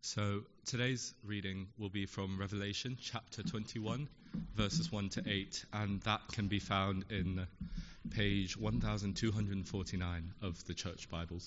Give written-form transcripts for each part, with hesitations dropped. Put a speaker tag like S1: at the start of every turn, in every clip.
S1: So today's reading will be from Revelation chapter 21, verses 1 to 8, and that can be found in page 1249 of the Church Bibles.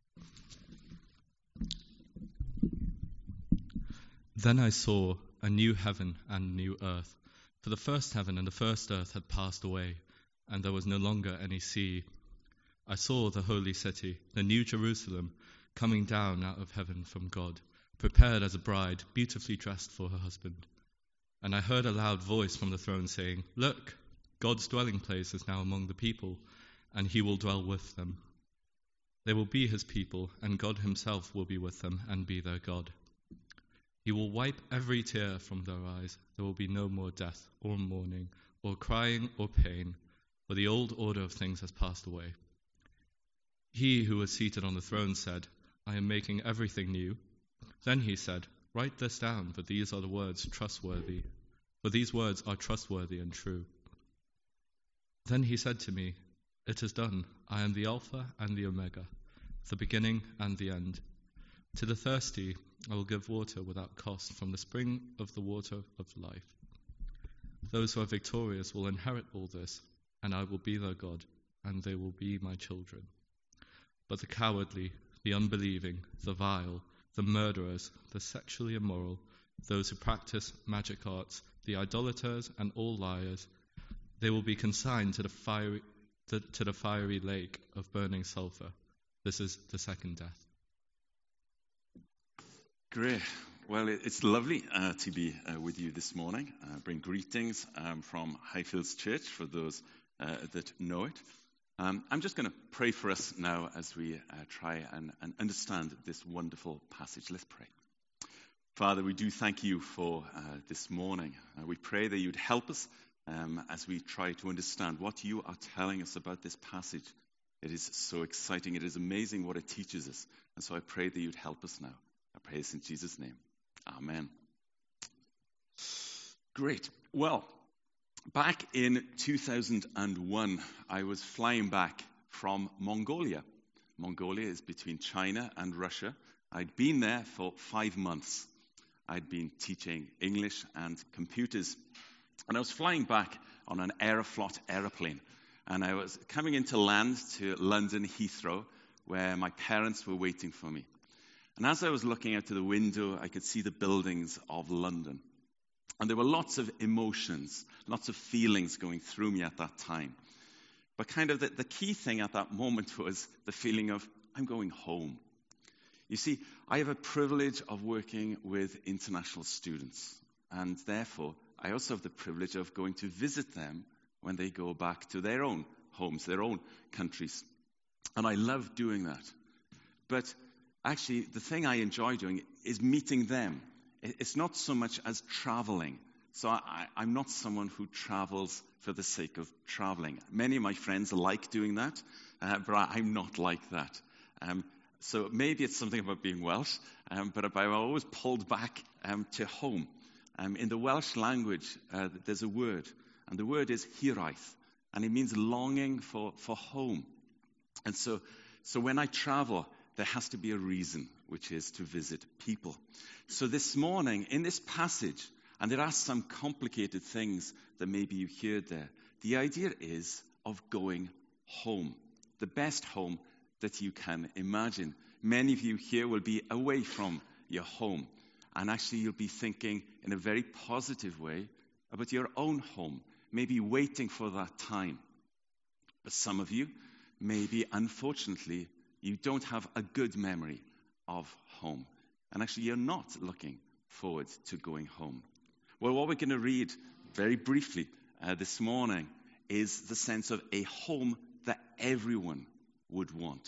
S1: Then I saw a new heaven and new earth, for the first heaven and the first earth had passed away, and there was no longer any sea. I saw the holy city, the new Jerusalem, coming down out of heaven from God, prepared as a bride, beautifully dressed for her husband. And I heard a loud voice from the throne saying, "Look, God's dwelling place is now among the people, and he will dwell with them. They will be his people, and God himself will be with them and be their God. He will wipe every tear from their eyes. There will be no more death or mourning or crying or pain, for the old order of things has passed away." He who was seated on the throne said, "I am making everything new." Then he said, "Write this down, for these are the words trustworthy. For these words are trustworthy and true." Then he said to me, "It is done. I am the Alpha and the Omega, the beginning and the end. To the thirsty I will give water without cost from the spring of the water of life. Those who are victorious will inherit all this, and I will be their God, and they will be my children. But the cowardly, the unbelieving, the vile, the murderers, the sexually immoral, those who practice magic arts, the idolaters, and all liars, they will be consigned to the fiery lake of burning sulfur. This is the second death."
S2: Great. Well, it's lovely to be with you this morning. Bring greetings from Highfields Church for those that know it. I'm just going to pray for us now as we try and understand this wonderful passage. Let's pray. Father, we do thank you for this morning. We pray that you'd help us as we try to understand what you are telling us about this passage. It is so exciting. It is amazing what it teaches us. And so I pray that you'd help us now. I pray this in Jesus' name. Amen. Great. Well, back in 2001, I was flying back from Mongolia. Mongolia is between China and Russia. I'd been there for 5 months. I'd been teaching English and computers. And I was flying back on an Aeroflot aeroplane. And I was coming into land to London Heathrow, where my parents were waiting for me. And as I was looking out to the window, I could see the buildings of London. And there were lots of emotions, lots of feelings going through me at that time. But kind of the key thing at that moment was the feeling of, I'm going home. You see, I have a privilege of working with international students. And therefore, I also have the privilege of going to visit them when they go back to their own homes, their own countries. And I love doing that. But actually, the thing I enjoy doing is meeting them. It's not so much as traveling. So I'm not someone who travels for the sake of traveling. Many of my friends like doing that, but I'm not like that. So maybe it's something about being Welsh, but I'm always pulled back to home. In the Welsh language, there's a word, and the word is hiraeth, and it means longing for home. And so when I travel, there has to be a reason, which is to visit people. So this morning, in this passage, and there are some complicated things that maybe you heard there, the idea is of going home, the best home that you can imagine. Many of you here will be away from your home, and actually you'll be thinking in a very positive way about your own home, maybe waiting for that time. But some of you, maybe unfortunately, you don't have a good memory of home. And actually, you're not looking forward to going home. Well, what we're going to read very briefly this morning is the sense of a home that everyone would want.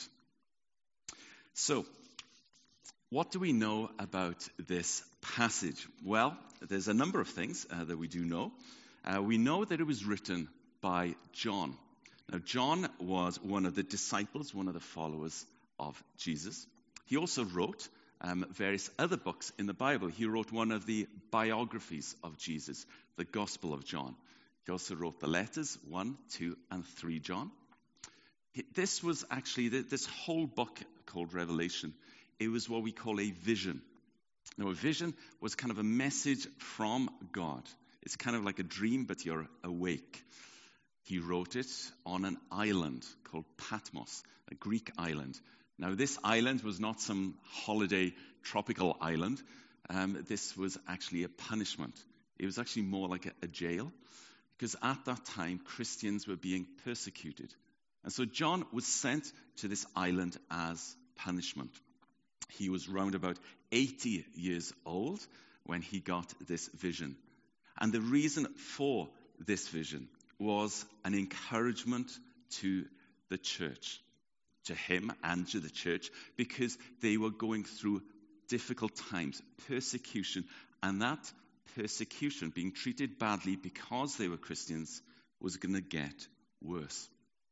S2: So, what do we know about this passage? Well, there's a number of things that we do know. We know that it was written by John. Now, John was one of the disciples, one of the followers of Jesus. He also wrote various other books in the Bible. He wrote one of the biographies of Jesus, the Gospel of John. He also wrote the letters 1, 2, and 3 John. This was actually, this whole book called Revelation, it was what we call a vision. Now, a vision was kind of a message from God. It's kind of like a dream, but you're awake. He wrote it on an island called Patmos, a Greek island. Now, this island was not some holiday tropical island. This was actually a punishment. It was actually more like a jail, because at that time, Christians were being persecuted. And so John was sent to this island as punishment. He was round about 80 years old when he got this vision. And the reason for this vision was an encouragement to the church, to him and to the church, because they were going through difficult times, persecution, and that persecution, being treated badly because they were Christians, was going to get worse.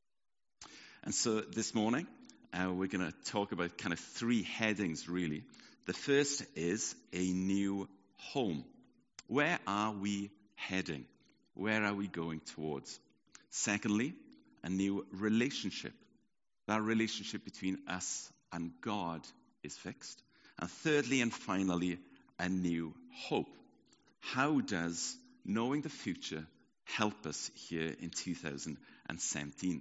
S2: And so this morning, we're going to talk about kind of three headings, really. The first is a new home. Where are we heading? Where are we going towards? Secondly, a new relationship. That relationship between us and God is fixed. And thirdly and finally, a new hope. How does knowing the future help us here in 2017?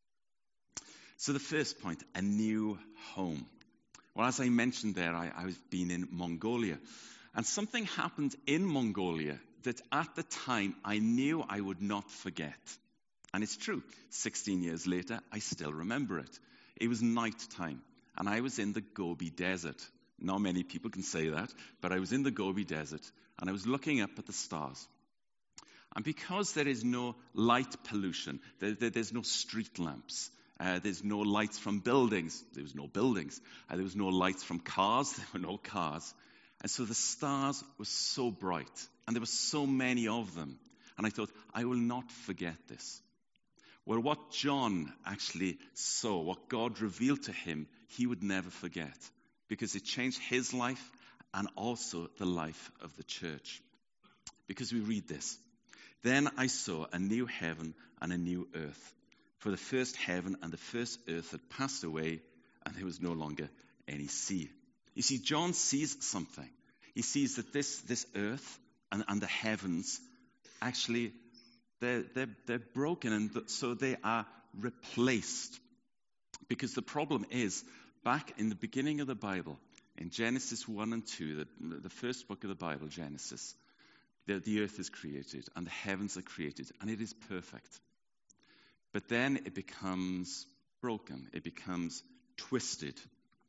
S2: So the first point, a new home. Well, as I mentioned there, I've been in Mongolia. And something happened in Mongolia that at the time I knew I would not forget. And it's true, 16 years later, I still remember it. It was night time, and I was in the Gobi Desert. Not many people can say that, but I was in the Gobi Desert, and I was looking up at the stars. And because there is no light pollution, there's no street lamps, there's no lights from buildings. There was no buildings. There was no lights from cars. There were no cars. And so the stars were so bright, and there were so many of them. And I thought, I will not forget this. Well, what John actually saw, what God revealed to him, he would never forget, because it changed his life and also the life of the church. Because we read this, "Then I saw a new heaven and a new earth. For the first heaven and the first earth had passed away, and there was no longer any sea." You see, John sees something. He sees that this earth and the heavens, actually, they're broken, and so they are replaced. Because the problem is, back in the beginning of the Bible, in Genesis 1 and 2, the first book of the Bible, Genesis, the earth is created, and the heavens are created, and it is perfect. But then it becomes broken. It becomes twisted.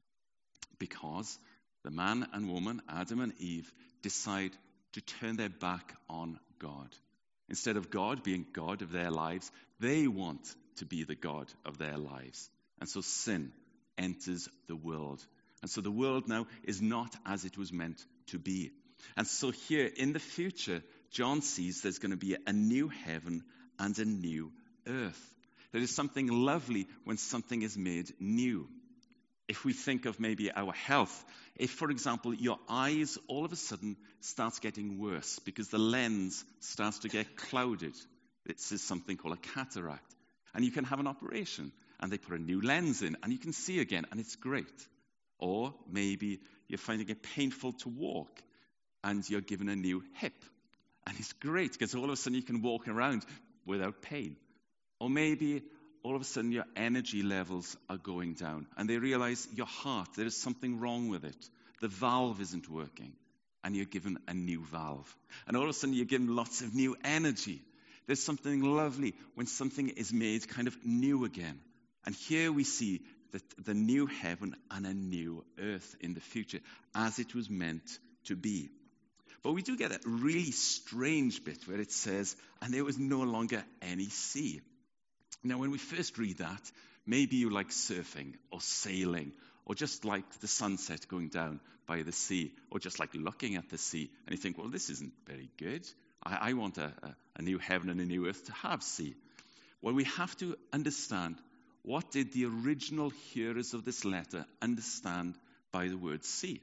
S2: Because the man and woman, Adam and Eve, decide to turn their back on God. Instead of God being God of their lives, they want to be the God of their lives. And so sin enters the world. And so the world now is not as it was meant to be. And so here in the future, John sees there's going to be a new heaven and a new earth. There is something lovely when something is made new. If we think of maybe our health, if, for example, your eyes all of a sudden starts getting worse because the lens starts to get clouded, this is something called a cataract. And you can have an operation, and they put a new lens in, and you can see again, and it's great. Or maybe you're finding it painful to walk, and you're given a new hip. And it's great, because all of a sudden you can walk around without pain. Or maybe all of a sudden your energy levels are going down, and they realize your heart, there is something wrong with it. The valve isn't working, and you're given a new valve. And all of a sudden you're given lots of new energy. There's something lovely when something is made kind of new again. And here we see that the new heaven and a new earth in the future, as it was meant to be. But we do get a really strange bit where it says, and there was no longer any sea. Now, when we first read that, maybe you like surfing or sailing, or just like the sunset going down by the sea, or just like looking at the sea, and you think, well, this isn't very good. I want a new heaven and a new earth to have sea. Well, we have to understand, what did the original hearers of this letter understand by the word sea?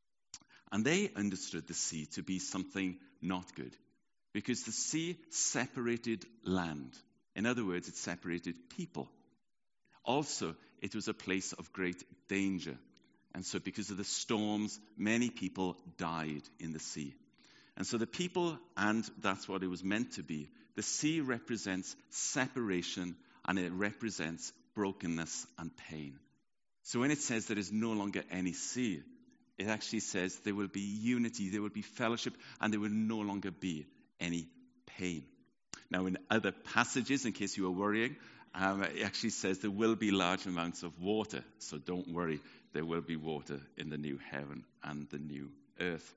S2: And they understood the sea to be something not good, because the sea separated land. In other words, it separated people. Also, it was a place of great danger. And so because of the storms, many people died in the sea. And so the people, and that's what it was meant to be, the sea represents separation and it represents brokenness and pain. So when it says there is no longer any sea, it actually says there will be unity, there will be fellowship, and there will no longer be any pain. Now in other passages, in case you were worrying, it actually says there will be large amounts of water. So don't worry, there will be water in the new heaven and the new earth.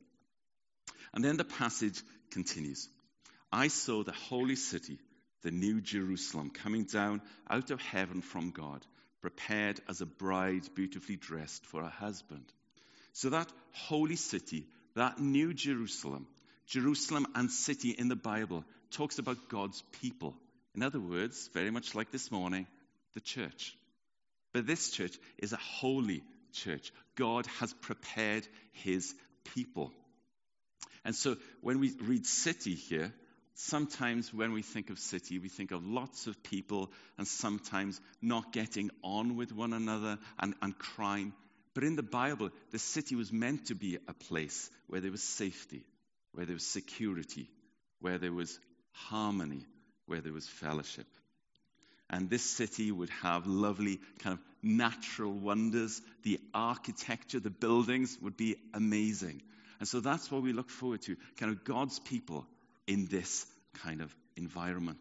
S2: And then the passage continues. I saw the holy city, the new Jerusalem, coming down out of heaven from God, prepared as a bride beautifully dressed for her husband. So that holy city, that new Jerusalem, Jerusalem and city in the Bible, talks about God's people. In other words, very much like this morning, the church. But this church is a holy church. God has prepared his people. And so when we read city here, sometimes when we think of city, we think of lots of people and sometimes not getting on with one another and crime. But in the Bible, the city was meant to be a place where there was safety, where there was security, where there was harmony, where there was fellowship. And this city would have lovely kind of natural wonders. The architecture, the buildings would be amazing. And so that's what we look forward to, kind of God's people in this kind of environment.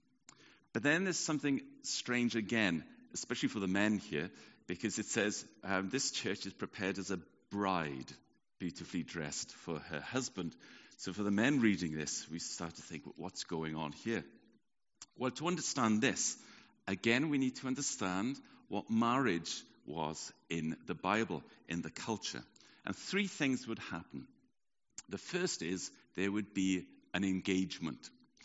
S2: But then there's something strange again, especially for the men here, because it says this church is prepared as a bride beautifully dressed for her husband. So for the men reading this, we start to think, what's going on here? Well, to understand this, again, we need to understand what marriage was in the Bible, in the culture. And three things would happen. The first is there would be an engagement.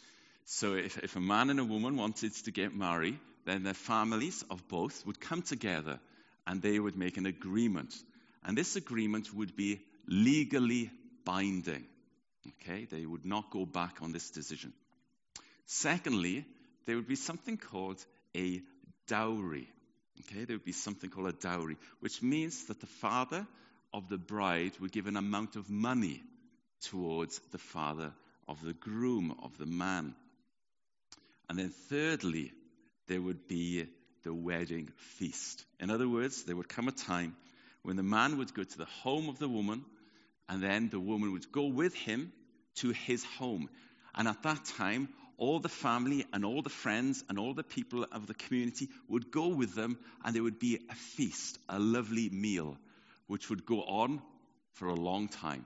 S2: So if a man and a woman wanted to get married, then their families of both would come together and they would make an agreement. And this agreement would be legally binding. Okay, they would not go back on this decision. Secondly, there would be something called a dowry. Okay, there would be something called a dowry, which means that the father of the bride would give an amount of money towards the father of the groom, of the man. And then thirdly, there would be the wedding feast. In other words, there would come a time when the man would go to the home of the woman, and then the woman would go with him to his home. And at that time, all the family and all the friends and all the people of the community would go with them, and there would be a feast, a lovely meal, which would go on for a long time.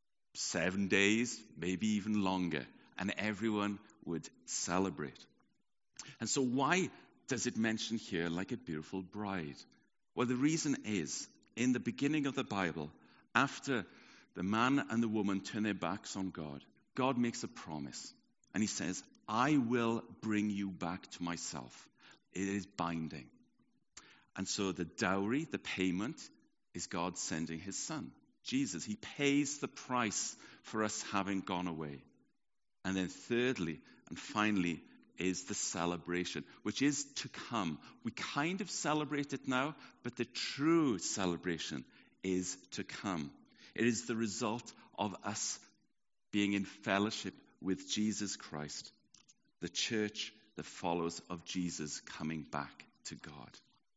S2: 7 days, maybe even longer. And everyone would celebrate. And so why does it mention here like a beautiful bride? Well, the reason is, in the beginning of the Bible, after the man and the woman turn their backs on God, God makes a promise. And he says, I will bring you back to myself. It is binding. And so the dowry, the payment, is God sending his son, Jesus. He pays the price for us having gone away. And then thirdly and finally is the celebration, which is to come. We kind of celebrate it now, but the true celebration is to come. It is the result of us being in fellowship with Jesus Christ, the church, the followers of Jesus coming back to God.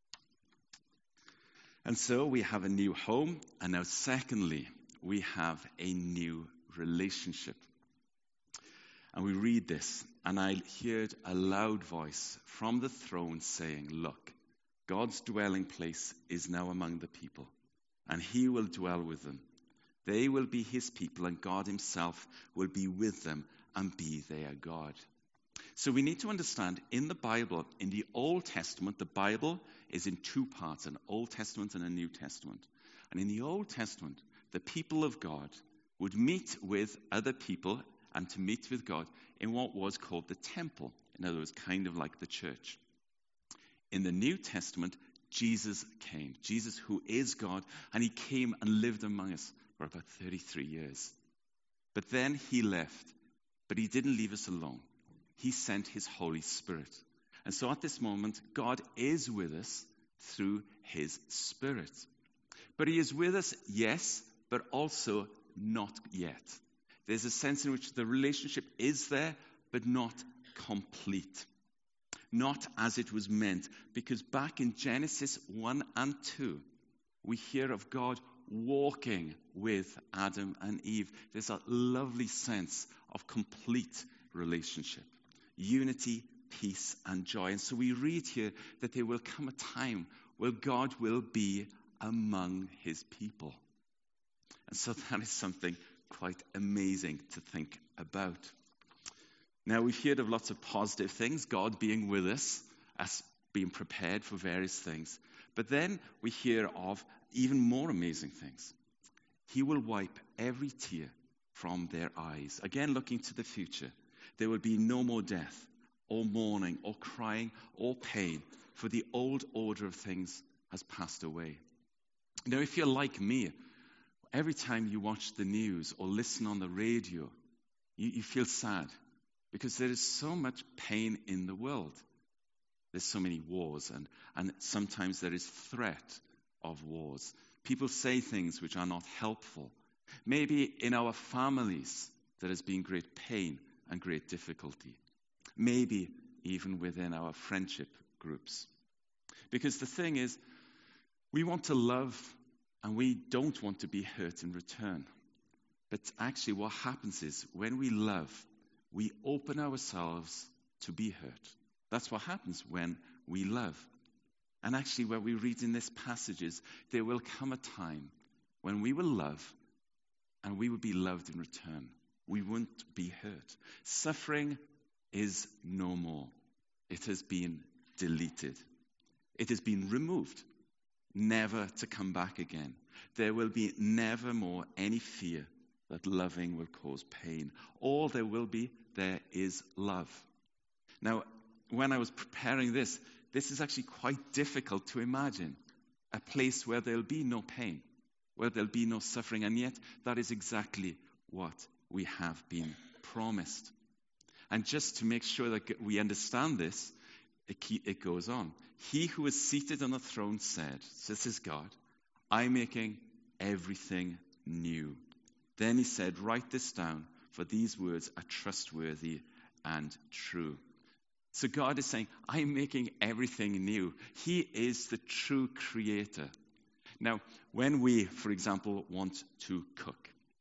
S2: And so we have a new home, and now secondly, we have a new relationship. And we read this, and I heard a loud voice from the throne saying, look, God's dwelling place is now among the people, and he will dwell with them. They will be his people, and God himself will be with them and be their God. So we need to understand, in the Bible, in the Old Testament, the Bible is in two parts, an Old Testament and a New Testament. And in the Old Testament, the people of God would meet with other people and to meet with God in what was called the temple. In other words, kind of like the church. In the New Testament, Jesus came. Jesus, who is God, and he came and lived among us for about 33 years. But then he left. But he didn't leave us alone. He sent his Holy Spirit. And so at this moment, God is with us through his Spirit. But he is with us, yes, but also not yet. There's a sense in which the relationship is there, but not complete. Not as it was meant. Because back in Genesis 1 and 2, we hear of God walking with Adam and Eve. There's a lovely sense of complete relationship. Unity, peace, and joy. And so we read here that there will come a time where God will be among his people. And so that is something quite amazing to think about. Now, we've heard of lots of positive things, God being with us, us being prepared for various things. But then we hear of even more amazing things. He will wipe every tear from their eyes. Again, looking to the future. There will be no more death, or mourning, or crying, or pain, for the old order of things has passed away. Now, if you're like me, every time you watch the news or listen on the radio, you feel sad because there is so much pain in the world. There's so many wars, and sometimes there is threat of wars. People say things which are not helpful. Maybe in our families there has been great pain and great difficulty. Maybe even within our friendship groups. Because the thing is, we want to love and we don't want to be hurt in return. But actually what happens is when we love, we open ourselves to be hurt. That's what happens when we love. And actually what we read in this passage is there will come a time when we will love and we will be loved in return. We won't be hurt. Suffering is no more. It has been deleted. It has been removed, never to come back again. There will be never more any fear that loving will cause pain. All there will be, there is love. Now, when I was preparing this is actually quite difficult to imagine. A place where there'll be no pain, where there'll be no suffering, and yet that is exactly what we have been promised. And just to make sure that we understand this, it goes on. He who is seated on the throne said, this is God, I'm making everything new. Then he said, write this down, for these words are trustworthy and true. So God is saying, I'm making everything new. He is the true creator. Now, when we, for example, want to cook,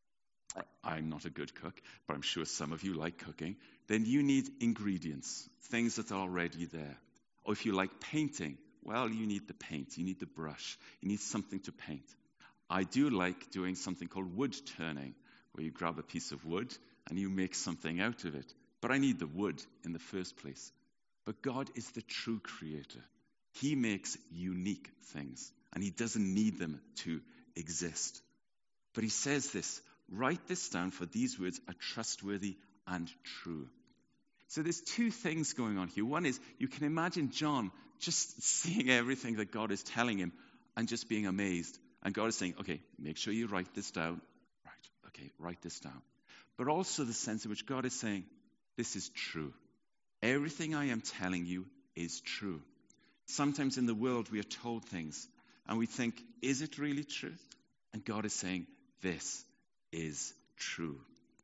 S2: I'm not a good cook, but I'm sure some of you like cooking, then you need ingredients, things that are already there. Or if you like painting, well, you need the paint, you need the brush, you need something to paint. I do like doing something called wood turning, where you grab a piece of wood and you make something out of it. But I need the wood in the first place. But God is the true creator. He makes unique things, and he doesn't need them to exist. But he says this, write this down, for these words are trustworthy and true. So there's two things going on here. One is, you can imagine John just seeing everything that God is telling him and just being amazed. And God is saying, okay, make sure you write this down. Right, okay, write this down. But also the sense in which God is saying, this is true. Everything I am telling you is true. Sometimes in the world we are told things and we think, is it really true? And God is saying, this is true.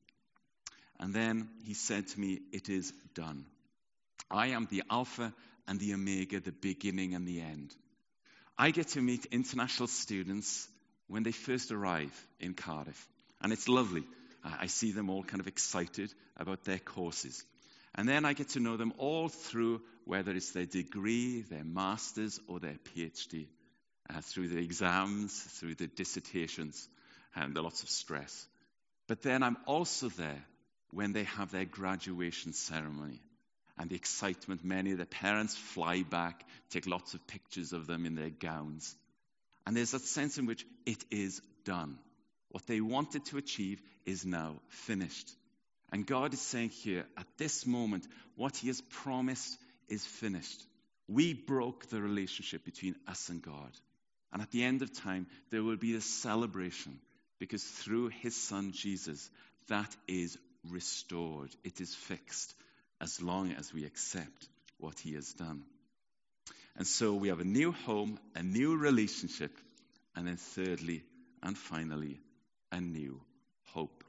S2: And then he said to me, it is done. I am the Alpha and the Omega, the beginning and the end. I get to meet international students when they first arrive in Cardiff. And it's lovely. I see them all kind of excited about their courses. And then I get to know them all through, whether it's their degree, their master's, or their PhD, through the exams, through the dissertations, and lots of stress. But then I'm also there when they have their graduation ceremony. And the excitement, many of their parents fly back, take lots of pictures of them in their gowns. And there's that sense in which it is done. What they wanted to achieve is now finished. And God is saying here, at this moment, what he has promised is finished. We broke the relationship between us and God. And at the end of time, there will be a celebration, because through his son Jesus, that is restored. It is fixed, as long as we accept what he has done. And so we have a new home, a new relationship, And then thirdly and finally, a new hope.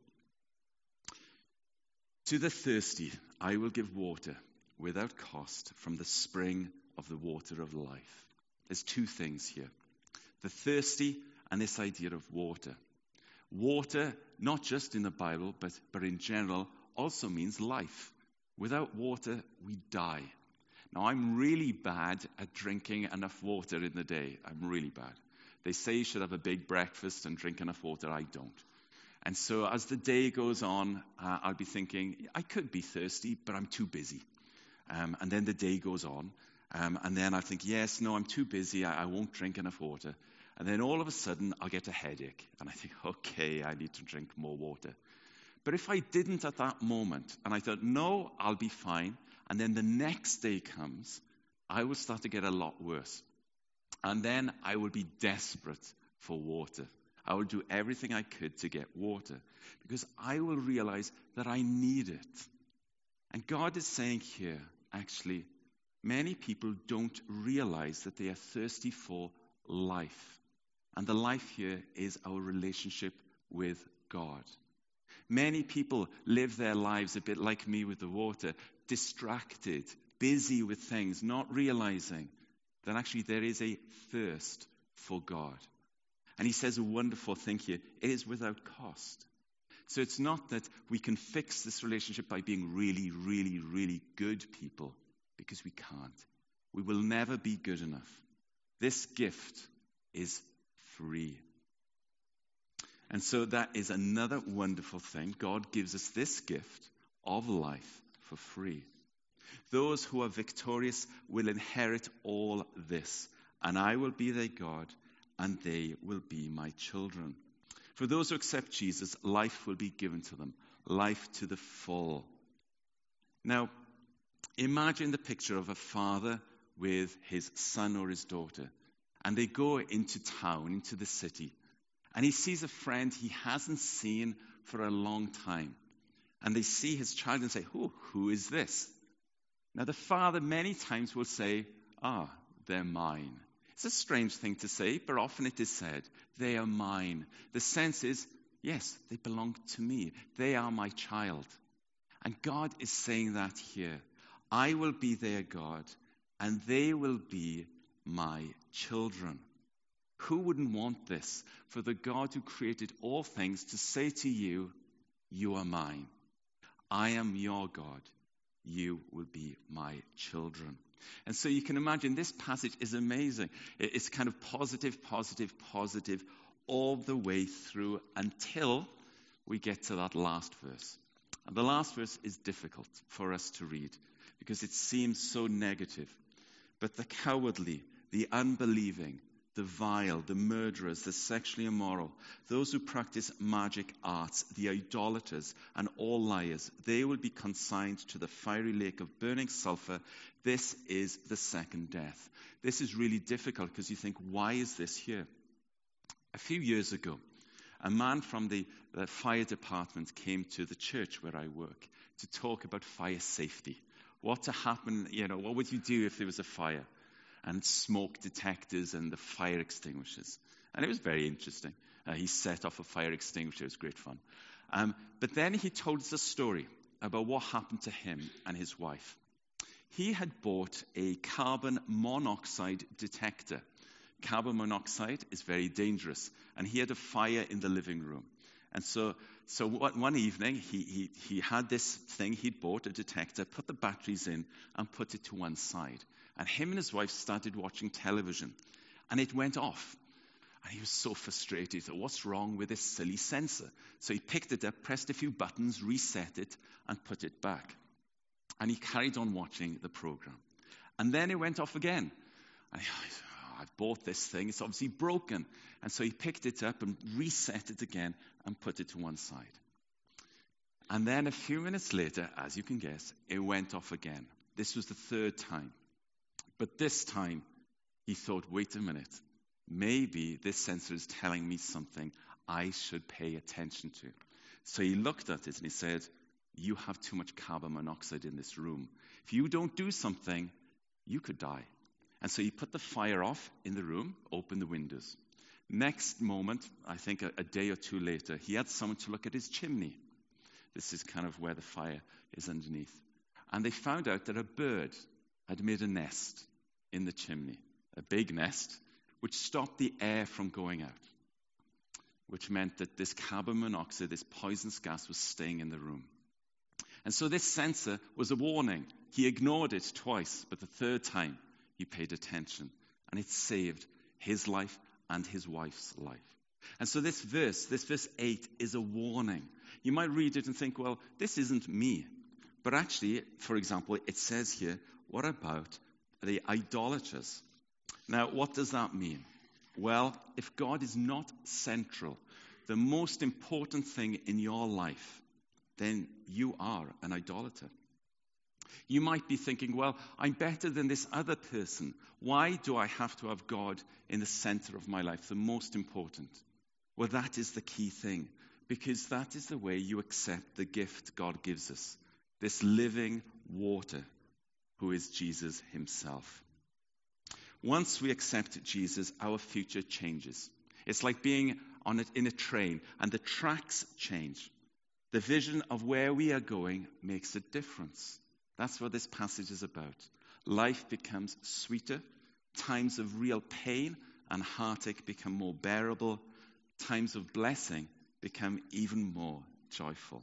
S2: To the thirsty, I will give water without cost from the spring of the water of life. There's two things here. The thirsty and this idea of water. Water, not just in the Bible, but in general, also means life. Without water, we die. Now, I'm really bad at drinking enough water in the day. I'm really bad. They say you should have a big breakfast and drink enough water. I don't. And so as the day goes on, I'll be thinking, I could be thirsty, but I'm too busy. And then the day goes on. And then I think, yes, no, I'm too busy. I won't drink enough water. And then all of a sudden, I'll get a headache. And I think, okay, I need to drink more water. But if I didn't at that moment, and I thought, no, I'll be fine, and then the next day comes, I will start to get a lot worse. And then I will be desperate for water. I will do everything I could to get water, because I will realize that I need it. And God is saying here, actually, many people don't realize that they are thirsty for life. And the life here is our relationship with God. Many people live their lives a bit like me with the water, distracted, busy with things, not realizing that actually there is a thirst for God. And he says a wonderful thing here. It is without cost. So it's not that we can fix this relationship by being really, really, really good people, because we can't. We will never be good enough. This gift is free. And so that is another wonderful thing. God gives us this gift of life for free. Those who are victorious will inherit all this, and I will be their God, and they will be my children. For those who accept Jesus, life will be given to them, life to the full. Now, imagine the picture of a father with his son or his daughter, and they go into town, into the city, and he sees a friend he hasn't seen for a long time. And they see his child and say, who is this? Now, the father many times will say, they're mine. It's a strange thing to say, but often it is said, they are mine. The sense is, yes, they belong to me. They are my child. And God is saying that here. I will be their God, and they will be my children. Who wouldn't want this? For the God who created all things to say to you, you are mine. I am your God. You will be my children. And so you can imagine this passage is amazing. It's kind of positive, positive, positive all the way through until we get to that last verse. And the last verse is difficult for us to read because it seems so negative. But the cowardly, the unbelieving, the vile, the murderers, the sexually immoral, those who practice magic arts, the idolaters, and all liars, they will be consigned to the fiery lake of burning sulfur. This is the second death. This is really difficult because you think, why is this here? A few years ago, a man from the fire department came to the church where I work to talk about fire safety. What to happen, what would you do if there was a fire? And smoke detectors and the fire extinguishers. And it was very interesting. He set off a fire extinguisher. It was great fun. But then he told us a story about what happened to him and his wife. He had bought a carbon monoxide detector. Carbon monoxide is very dangerous. And he had a fire in the living room. And so one evening, he had this thing he'd bought, a detector, put the batteries in and put it to one side. And him and his wife started watching television. And it went off. And he was so frustrated. He thought, what's wrong with this silly sensor? So he picked it up, pressed a few buttons, reset it, and put it back. And he carried on watching the program. And then it went off again. And he thought, I've bought this thing. It's obviously broken. And so he picked it up and reset it again and put it to one side. And then a few minutes later, as you can guess, it went off again. This was the third time. But this time, he thought, wait a minute. Maybe this sensor is telling me something I should pay attention to. So he looked at it and he said, you have too much carbon monoxide in this room. If you don't do something, you could die. And so he put the fire off in the room, opened the windows. Next moment, I think a day or two later, he had someone to look at his chimney. This is kind of where the fire is underneath. And they found out that a bird had made a nest in the chimney, a big nest, which stopped the air from going out, which meant that this carbon monoxide, this poisonous gas, was staying in the room. And so this sensor was a warning. He ignored it twice, but the third time he paid attention, and it saved his life and his wife's life. And so this verse 8, is a warning. You might read it and think, well, this isn't me. But actually, for example, it says here, what about the idolaters? Now, what does that mean? Well, if God is not central, the most important thing in your life, then you are an idolater. You might be thinking, well, I'm better than this other person. Why do I have to have God in the center of my life, the most important? Well, that is the key thing, because that is the way you accept the gift God gives us, this living water, who is Jesus himself. Once we accept Jesus, our future changes. It's like being in a train, and the tracks change. The vision of where we are going makes a difference. That's what this passage is about. Life becomes sweeter. Times of real pain and heartache become more bearable. Times of blessing become even more joyful.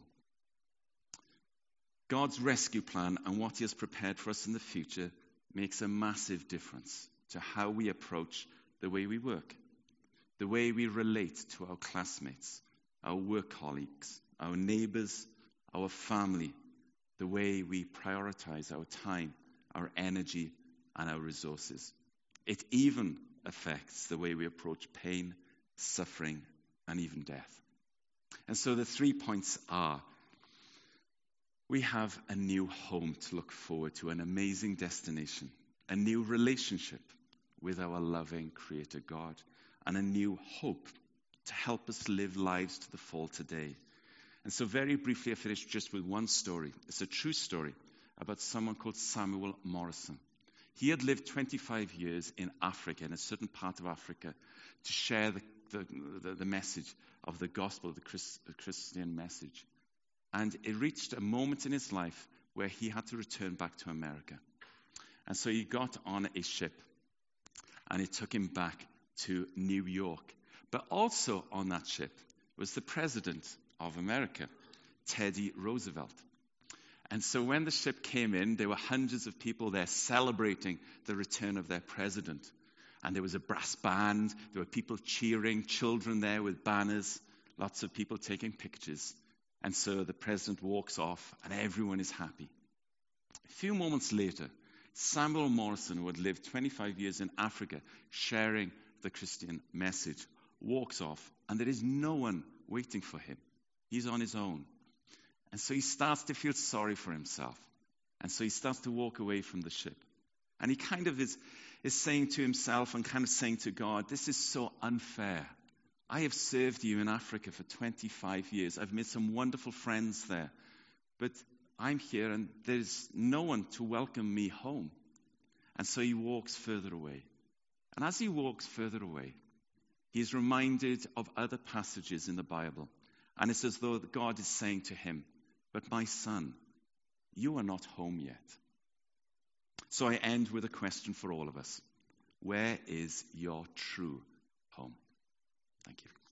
S2: God's rescue plan and what he has prepared for us in the future makes a massive difference to how we approach the way we work, the way we relate to our classmates, our work colleagues, our neighbors, our family, the way we prioritize our time, our energy, and our resources. It even affects the way we approach pain, suffering, and even death. And so the 3 points are: we have a new home to look forward to, an amazing destination, a new relationship with our loving Creator God, and a new hope to help us live lives to the full today. And so very briefly, I finished just with one story. It's a true story about someone called Samuel Morrison. He had lived 25 years in Africa, in a certain part of Africa, to share the message of the gospel, the Christian message. And it reached a moment in his life where he had to return back to America. And so he got on a ship, and it took him back to New York. But also on that ship was the president of America, Teddy Roosevelt. And so when the ship came in, there were hundreds of people there celebrating the return of their president. And there was a brass band, there were people cheering, children there with banners, lots of people taking pictures. And so the president walks off, and everyone is happy. A few moments later, Samuel Morrison, who had lived 25 years in Africa, sharing the Christian message, walks off, and there is no one waiting for him. He's on his own. And so he starts to feel sorry for himself. And so he starts to walk away from the ship. And he kind of is saying to himself and kind of saying to God, this is so unfair. I have served you in Africa for 25 years. I've made some wonderful friends there. But I'm here and there's no one to welcome me home. And so he walks further away. And as he walks further away, he's reminded of other passages in the Bible. And it's as though God is saying to him, but my son, you are not home yet. So I end with a question for all of us. Where is your true home? Thank you.